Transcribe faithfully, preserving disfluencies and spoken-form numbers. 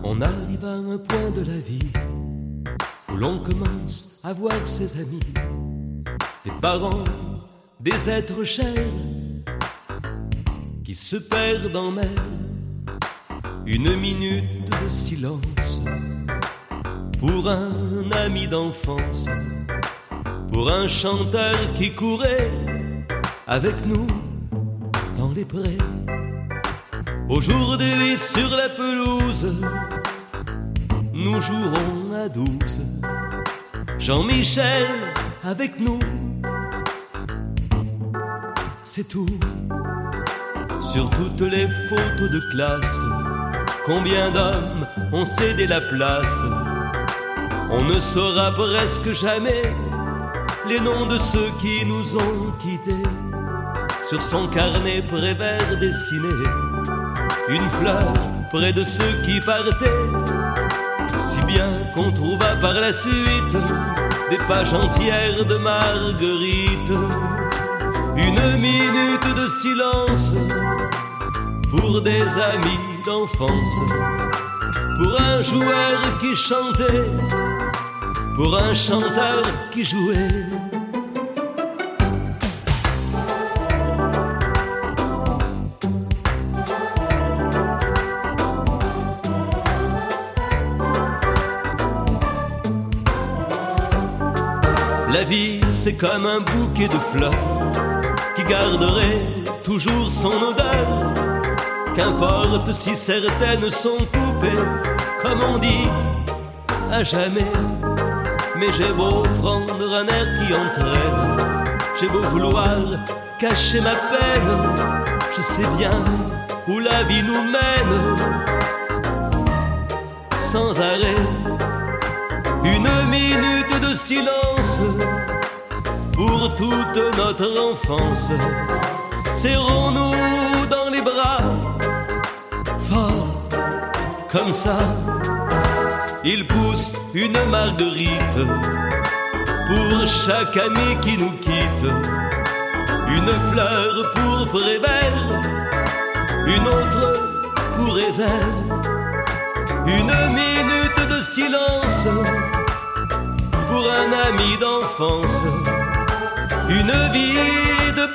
On arrive à un point de la vie où l'on commence à voir ses amis, des parents, des êtres chers qui se perdent en mer. Une minute de silence pour un ami d'enfance, pour un chanteur qui courait avec nous dans les prés. Aujourd'hui sur la pelouse, nous jouerons à douze. Jean-Michel avec nous, c'est tout. Sur toutes les photos de classe, combien d'hommes ont cédé la place? On ne saura presque jamais les noms de ceux qui nous ont quittés. Sur son carnet Prévert dessiné une fleur près de ceux qui partaient, si bien qu'on trouva par la suite des pages entières de Marguerite. Une minute de silence pour des amis d'enfance, pour un joueur qui chantait, pour un chanteur qui jouait. La vie, c'est comme un bouquet de fleurs qui garderait toujours son odeur. Qu'importe si certaines sont coupées, comme on dit, à jamais. Mais j'ai beau prendre un air qui entraîne, j'ai beau vouloir cacher ma peine, je sais bien où la vie nous mène. Sans arrêt, une minute de silence pour toute notre enfance. Serrons-nous dans les bras, fort comme ça. Il pousse une marguerite pour chaque ami qui nous quitte. Une fleur pour Prévert, une autre pour Réserve. Une minute de silence pour un ami d'enfance. Une vie de